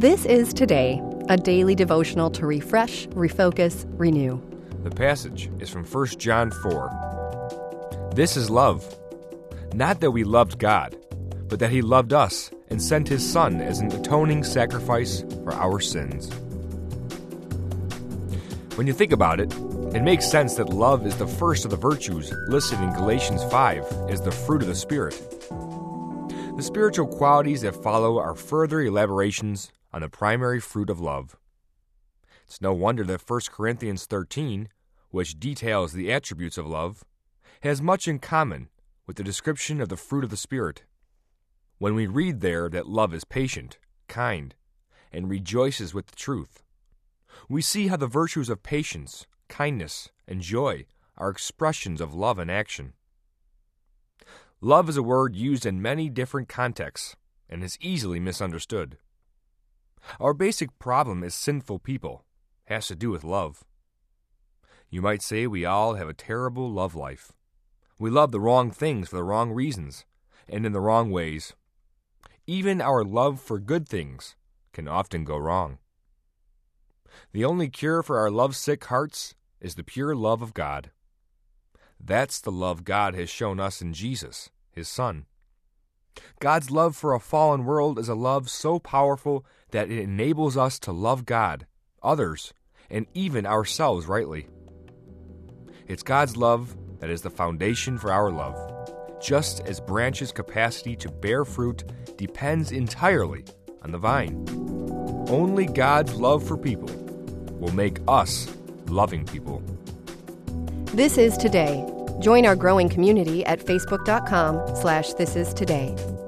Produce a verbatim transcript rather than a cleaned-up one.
This is Today, a daily devotional to refresh, refocus, renew. The passage is from First John four. This is love, not that we loved God, but that He loved us and sent His Son as an atoning sacrifice for our sins. When you think about it, it makes sense that love is the first of the virtues listed in Galatians five as the fruit of the Spirit. The spiritual qualities that follow are further elaborations on the primary fruit of love. It's no wonder that First Corinthians thirteen, which details the attributes of love, has much in common with the description of the fruit of the Spirit. When we read there that love is patient, kind, and rejoices with the truth, we see how the virtues of patience, kindness, and joy are expressions of love in action. Love is a word used in many different contexts and is easily misunderstood. Our basic problem as sinful people has to do with love. You might say we all have a terrible love life. We love the wrong things for the wrong reasons and in the wrong ways. Even our love for good things can often go wrong. The only cure for our lovesick hearts is the pure love of God. That's the love God has shown us in Jesus, His Son. God's love for a fallen world is a love so powerful that it enables us to love God, others, and even ourselves rightly. It's God's love that is the foundation for our love, just as branches' capacity to bear fruit depends entirely on the vine. Only God's love for people will make us loving people. This is Today. Join our growing community at facebook.com slash this is today.